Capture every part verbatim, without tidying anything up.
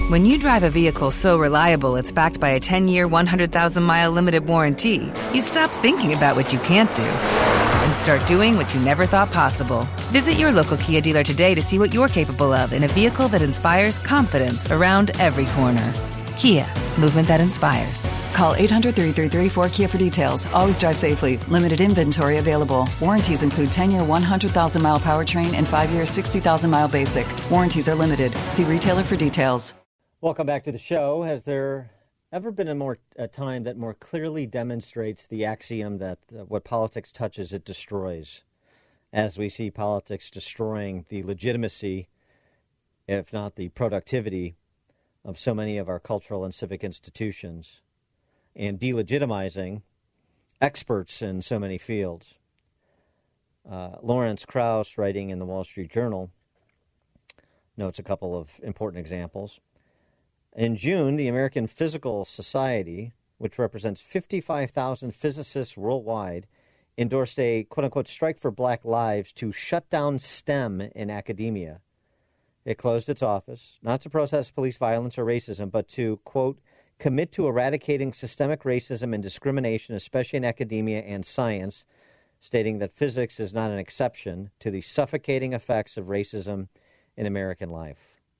When you drive a vehicle so reliable it's backed by a ten-year, one hundred thousand mile limited warranty, you stop thinking about what you can't do and start doing what you never thought possible. Visit your local Kia dealer today to see what you're capable of in a vehicle that inspires confidence around every corner. Kia, movement that inspires. Call eight hundred, three three three, four K I A for details. Always drive safely. Limited inventory available. Warranties include ten-year, one hundred thousand mile powertrain and five-year, sixty thousand mile basic. Warranties are limited. See retailer for details. Welcome back to the show. Has there ever been a more a time that more clearly demonstrates the axiom that uh, what politics touches, it destroys, as we see politics destroying the legitimacy, if not the productivity, of so many of our cultural and civic institutions, and delegitimizing experts in so many fields? Uh, Lawrence Krauss, writing in the Wall Street Journal, notes a couple of important examples. In June, the American Physical Society, which represents fifty-five thousand physicists worldwide, endorsed a quote-unquote strike for black lives to shut down STEM in academia. It closed its office, not to protest police violence or racism, but to, quote, commit to eradicating systemic racism and discrimination, especially in academia and science, stating that physics is not an exception to the suffocating effects of racism in American life.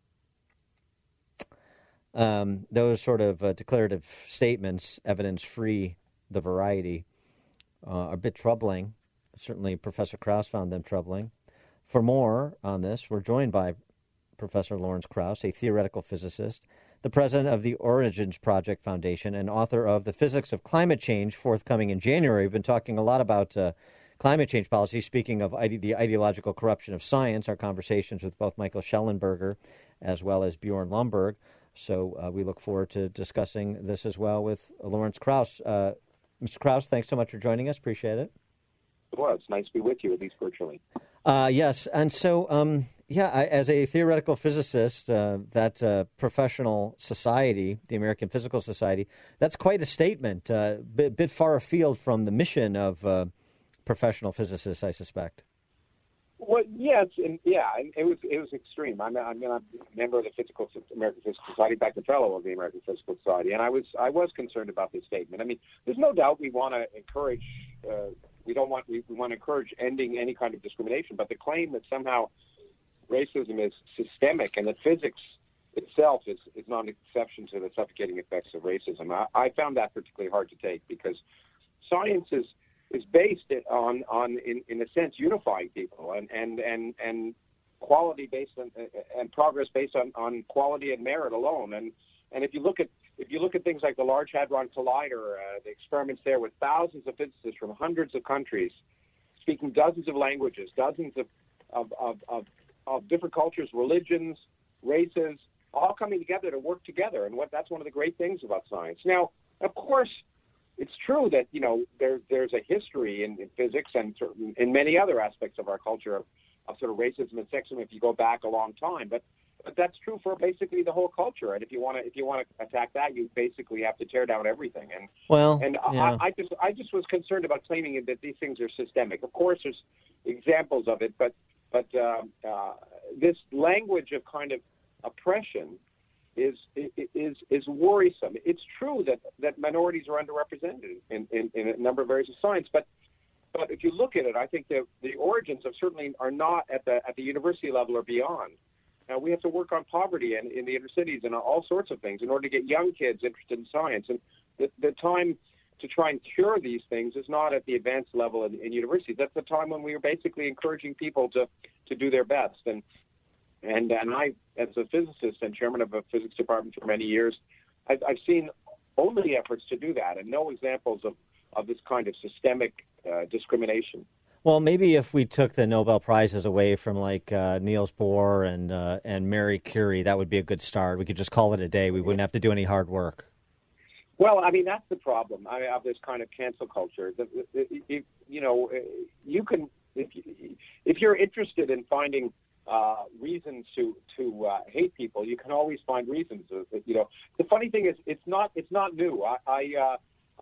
Um, those sort of uh, declarative statements, evidence-free, the variety, uh, are a bit troubling. Certainly Professor Krauss found them troubling. For more on this, we're joined by Professor Lawrence Krauss, a theoretical physicist, the president of the Origins Project Foundation, and author of The Physics of Climate Change, forthcoming in January. We've been talking a lot about uh, climate change policy. Speaking of ide- the ideological corruption of science, our conversations with both Michael Schellenberger as well as Bjorn Lomborg. So uh, we look forward to discussing this as well with Lawrence Krauss. Uh, Mister Krauss, thanks so much for joining us. Appreciate it. Well, it's nice to be with you, at least virtually. Uh, yes, and so, um, yeah, I, as a theoretical physicist, uh, that uh, professional society, the American Physical Society, that's quite a statement, a uh, bit, bit far afield from the mission of uh, professional physicists, I suspect. Well, yes, and yeah, it was it was extreme. I'm I'm a member of the Physical American Physical Society, back the fellow of the American Physical Society, and I was I was concerned about this statement. I mean, there's no doubt we want to encourage. Uh, we don't want we, we want to encourage ending any kind of discrimination, but the claim that somehow racism is systemic and that physics itself is is not an exception to the suffocating effects of racism, I, I found that particularly hard to take, because science is. is based on, on in, in a sense, unifying people and, and, and, and quality based on, and progress based on, on quality and merit alone. And, and if you look at if you look at things like the Large Hadron Collider, uh, the experiments there with thousands of physicists from hundreds of countries, speaking dozens of languages, dozens of, of, of, of, of different cultures, religions, races, all coming together to work together. And what that's one of the great things about science. Now, of course, it's true that, you know, there, there's a history in, in physics and certain, in many other aspects of our culture of, of sort of racism and sexism if you go back a long time. But but that's true for basically the whole culture. And if you want to if you want to attack that, you basically have to tear down everything. And well, and yeah. I, I just I just was concerned about claiming that these things are systemic. Of course, there's examples of it, but but uh, uh, this language of kind of oppression is is is worrisome. It's true that, that minorities are underrepresented in, in, in a number of areas of science, but but if you look at it, I think that the origins of certainly are not at the at the university level or beyond. Now we have to work on poverty and in the inner cities and all sorts of things in order to get young kids interested in science. And the, the time to try and cure these things is not at the advanced level in, in universities. That's the time when we are basically encouraging people to, to do their best. And And and I, as a physicist and chairman of a physics department for many years, I've, I've seen only efforts to do that and no examples of, of this kind of systemic uh, discrimination. Well, maybe if we took the Nobel Prizes away from like uh, Niels Bohr and uh, and Marie Curie, that would be a good start. We could just call it a day. We wouldn't have to do any hard work. Well, I mean, that's the problem I mean, of this kind of cancel culture. The, the, if, you know, you can if you, if you're interested in finding Uh, reasons to to uh, hate people, you can always find reasons. Uh, you know, the funny thing is, it's not it's not new. I I, uh,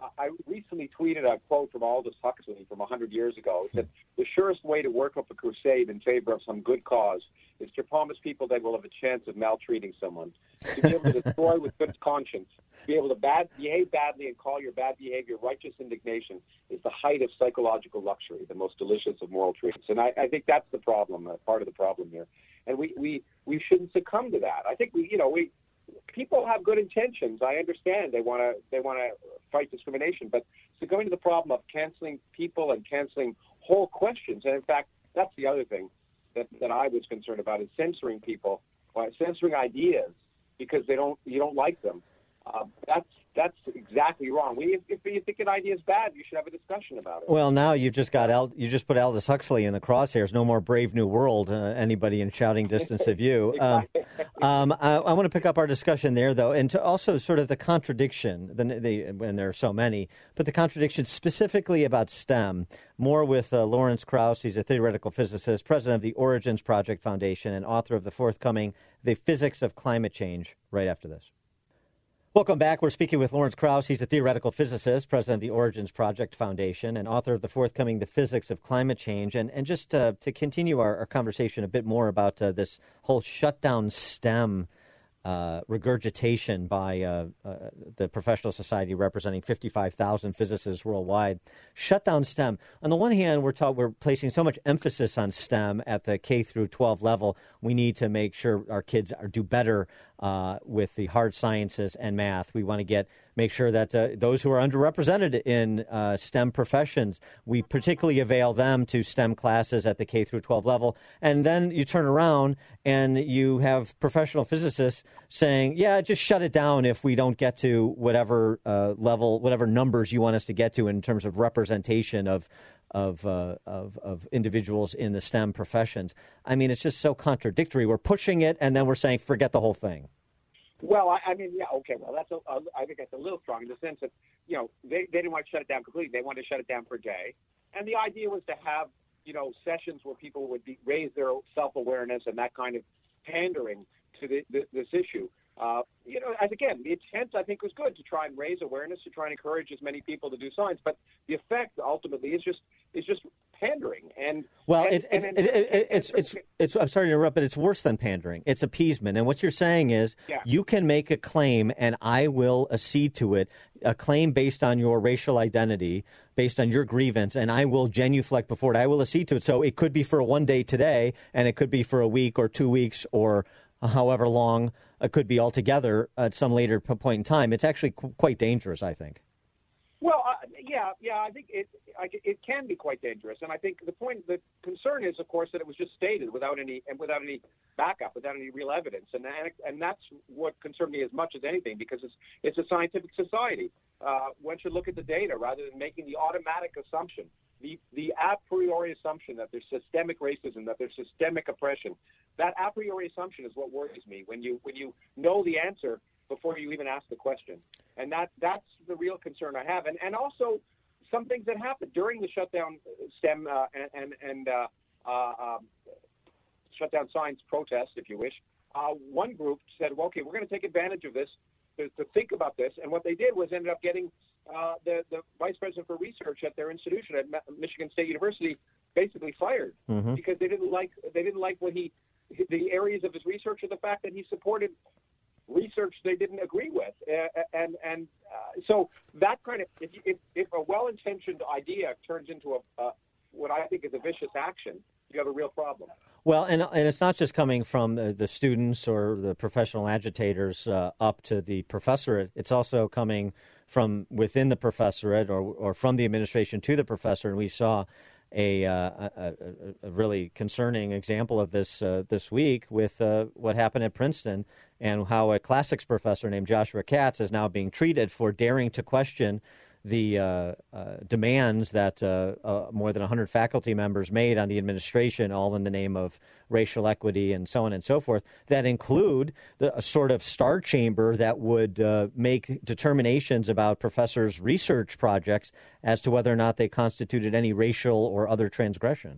I recently tweeted a quote from Aldous Huxley from one hundred years ago that the surest way to work up a crusade in favor of some good cause is to promise people they will have a chance of maltreating someone. To be able to destroy with good conscience, to be able to bad, behave badly and call your bad behavior righteous indignation is the height of psychological luxury, the most delicious of moral treats. And I, I think that's the problem, uh, part of the problem here. And we, we, we shouldn't succumb to that. I think we, you know, we people have good intentions. I understand they want to they want to fight discrimination, but succumbing to the problem of canceling people and canceling whole questions. And in fact, that's the other thing that, that I was concerned about is censoring people, or censoring ideas because they don't you don't like them. Uh, that's that's exactly wrong. We, if, if you think an idea is bad, you should have a discussion about it. Well, now you've just got Al, you just put Aldous Huxley in the crosshairs. No more Brave New World. Uh, anybody in shouting distance of you. Um, um, I, I want to pick up our discussion there, though, and to also sort of the contradiction. The, the and there are so many, but the contradiction specifically about STEM. More with uh, Lawrence Krauss. He's a theoretical physicist, president of the Origins Project Foundation, and author of the forthcoming "The Physics of Climate Change." Right after this. Welcome back. We're speaking with Lawrence Krauss. He's a theoretical physicist, president of the Origins Project Foundation, and author of the forthcoming The Physics of Climate Change. And and just uh, to continue our, our conversation a bit more about uh, this whole shutdown STEM uh, regurgitation by uh, uh, the professional society representing fifty-five thousand physicists worldwide. Shutdown STEM. On the one hand, we're taught we're placing so much emphasis on STEM at the K through twelve level. We need to make sure our kids are, do better uh, with the hard sciences and math. We want to get make sure that uh, those who are underrepresented in uh, STEM professions, we particularly avail them to STEM classes at the K through twelve level. And then you turn around and you have professional physicists saying, yeah, just shut it down if we don't get to whatever uh, level, whatever numbers you want us to get to in terms of representation of Of, uh, of of individuals in the STEM professions. I mean, it's just so contradictory. We're pushing it, and then we're saying, forget the whole thing. Well, I, I mean, yeah, okay. Well, that's a, a, I think that's a little strong in the sense that, you know, they, they didn't want to shut it down completely. They wanted to shut it down for a day. And the idea was to have, you know, sessions where people would be, raise their self-awareness and that kind of pandering to the, the, this issue. Uh, you know, as again, the intent, I think, was good to try and raise awareness, to try and encourage as many people to do science. But the effect, ultimately, is just is just pandering. And well, and, it, and, it, and, it, it, it's it's it's. I'm sorry to interrupt, but it's worse than pandering. It's appeasement. And what you're saying is, yeah. you can make a claim, and I will accede to it. A claim based on your racial identity, based on your grievance, and I will genuflect before it. I will accede to it. So it could be for one day today, and it could be for a week or two weeks or however long. It could be altogether at some later point in time. It's actually qu- quite dangerous, I think. Well, uh, yeah, yeah, I think it I, it can be quite dangerous, and I think the point, the concern is, of course, that it was just stated without any and without any backup, without any real evidence, and and that's what concerned me as much as anything, because it's it's a scientific society. Uh, one should look at the data rather than making the automatic assumption, the the a priori assumption that there's systemic racism, that there's systemic oppression. That a priori assumption is what worries me. When you when you know the answer before you even ask the question, and that that's the real concern I have. And and also some things that happened during the shutdown STEM uh, and and, and uh, uh, um, shutdown science protest, if you wish. Uh, one group said, well, okay, we're going to take advantage of this to, to think about this, and what they did was ended up getting uh, the the vice president for research at their institution at Michigan State University basically fired mm-hmm. because they didn't like they didn't like what he. the areas of his research, or the fact that he supported research they didn't agree with. Uh, and and uh, so that kind of, if, if, if a well-intentioned idea turns into a uh, what I think is a vicious action, you have a real problem. Well, and and it's not just coming from the, the students or the professional agitators uh, up to the professorate. It's also coming from within the professorate or, or from the administration to the professor. And we saw A, uh, a, a really concerning example of this uh, this week with uh, what happened at Princeton, and how a classics professor named Joshua Katz is now being treated for daring to question the uh, uh, demands that uh, uh, more than one hundred faculty members made on the administration, all in the name of racial equity and so on and so forth, that include the, a sort of star chamber that would uh, make determinations about professors' research projects as to whether or not they constituted any racial or other transgression.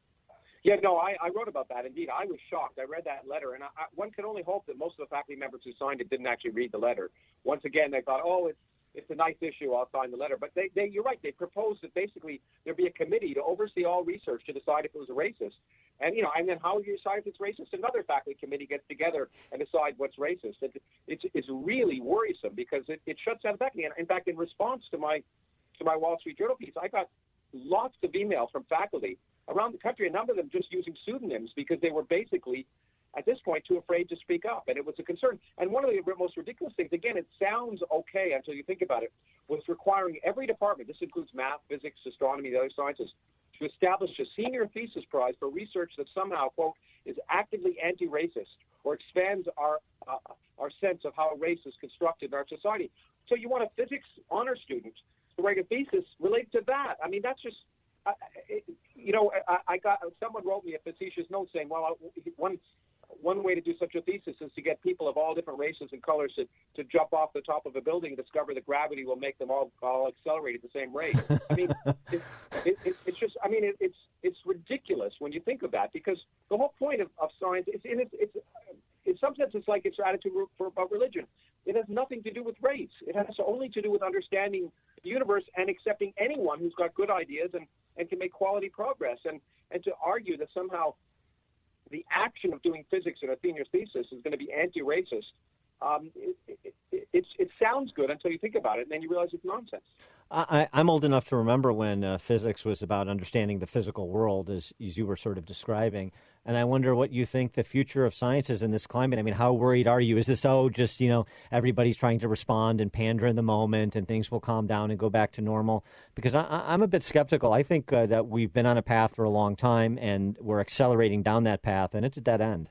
Yeah, no, I, I wrote about that. Indeed, I was shocked. I read that letter, and I, I, one can only hope that most of the faculty members who signed it didn't actually read the letter. Once again, they thought, oh, it's it's a nice issue, I'll sign the letter. But they, they, you're right. They proposed that basically there be a committee to oversee all research to decide if it was a racist. And, you know, and then how you decide if it's racist? Another faculty committee gets together and decide what's racist. It, it's, it's really worrisome because it, it shuts down faculty. And in fact, in response to my, to my Wall Street Journal piece, I got lots of emails from faculty around the country, a number of them just using pseudonyms because they were basically, at this point, too afraid to speak up. And it was a concern. And one of the most ridiculous things, again, it sounds okay until you think about it, was requiring every department, this includes math, physics, astronomy, the other sciences, to establish a senior thesis prize for research that somehow, quote, is actively anti-racist or expands our uh, our sense of how race is constructed in our society. So you want a physics honor student to write a thesis related to that. I mean, that's just, uh, it, you know, I, I got, someone wrote me a facetious note saying, well, one one way to do such a thesis is to get people of all different races and colors to, to jump off the top of a building and discover that gravity will make them all, all accelerate at the same rate. I mean, it, it, it, it's just, I mean, it, it's it's ridiculous when you think of that, because the whole point of, of science is, in, it's, it's, in some sense, it's like its attitude for, about religion. It has nothing to do with race. It has only to do with understanding the universe and accepting anyone who's got good ideas and, and can make quality progress. And, and to argue that somehow the action of doing physics in a senior thesis is going to be anti-racist, um, it, it, it, it, it sounds good until you think about it, and then you realize it's nonsense. I, I'm old enough to remember when uh, physics was about understanding the physical world, as, as you were sort of describing. And I wonder what you think the future of science is in this climate. I mean, how worried are you? Is this, oh, just, you know, everybody's trying to respond and pander in the moment and things will calm down and go back to normal? Because I, I'm a bit skeptical. I think uh, that we've been on a path for a long time and we're accelerating down that path, and it's a dead end.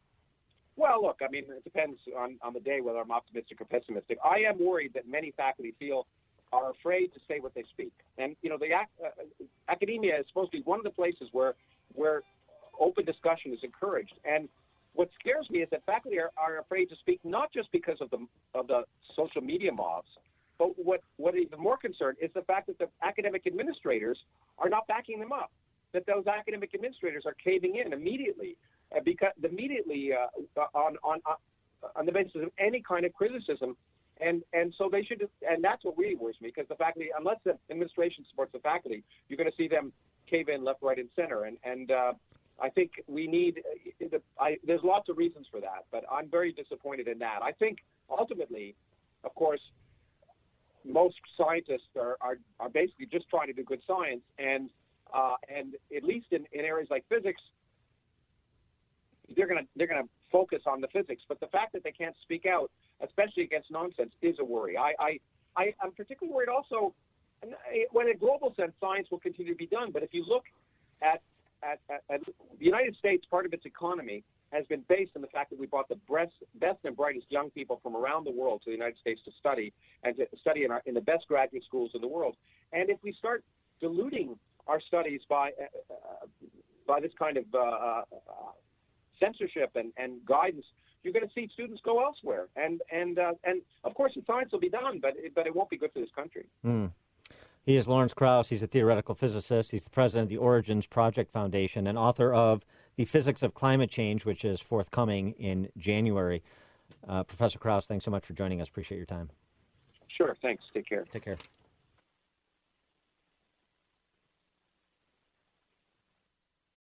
Well, look, I mean, it depends on, on the day whether I'm optimistic or pessimistic. I am worried that many faculty feel are afraid to say what they speak. And, you know, the ac- uh, academia is supposed to be one of the places where where open discussion is encouraged. And what scares me is that faculty are, are afraid to speak, not just because of the of the social media mobs, but what, what is even more concerned is the fact that the academic administrators are not backing them up, that those academic administrators are caving in immediately, uh, because immediately uh, on, on, on the basis of any kind of criticism. And and so they should, and that's what really worries me, because the faculty, unless the administration supports the faculty, you're going to see them cave in left, right, and center. And and uh, I think we need, the, I, there's lots of reasons for that, but I'm very disappointed in that. I think ultimately, of course, most scientists are, are, are basically just trying to do good science, and uh, and at least in, in areas like physics, they're going to they're going to focus on the physics. But the fact that they can't speak out, especially against nonsense, is a worry. I, I, I, I'm particularly worried also when, in a global sense, science will continue to be done. But if you look at, at, at, at the United States, part of its economy has been based on the fact that we brought the best, best and brightest young people from around the world to the United States to study, and to study in, our, in the best graduate schools in the world. And if we start diluting our studies by, uh, by this kind of uh, uh, censorship and, and guidance, you're going to see students go elsewhere. And and uh, and of course, the science will be done, but it, but it won't be good for this country. Mm. He is Lawrence Krauss. He's a theoretical physicist. He's the president of the Origins Project Foundation and author of The Physics of Climate Change, which is forthcoming in January. Uh, Professor Krauss, thanks so much for joining us. Appreciate your time. Sure. Thanks. Take care. Take care.